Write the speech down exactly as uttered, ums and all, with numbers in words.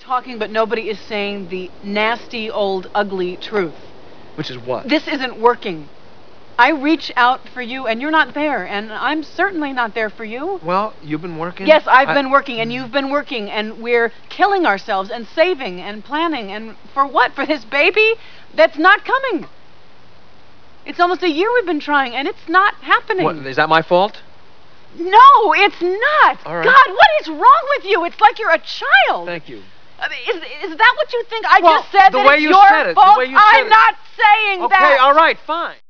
talking, but nobody is saying the nasty, old, ugly truth. Which is what? This isn't working. I reach out for you, and you're not there, and I'm certainly not there for you. Well, you've been working? Yes, I've I... been working, and you've been working, and we're killing ourselves and saving and planning, and for what? For this baby that's not coming. It's almost a year we've been trying, and it's not happening. What, is that my fault? No, it's not. All right. God, what is wrong with you? It's like you're a child. Thank you. I mean, is, is that what you think? I well, just said the that way it's you your said it, fault. the way you said I'm it. not saying okay, that. Okay, all right, fine.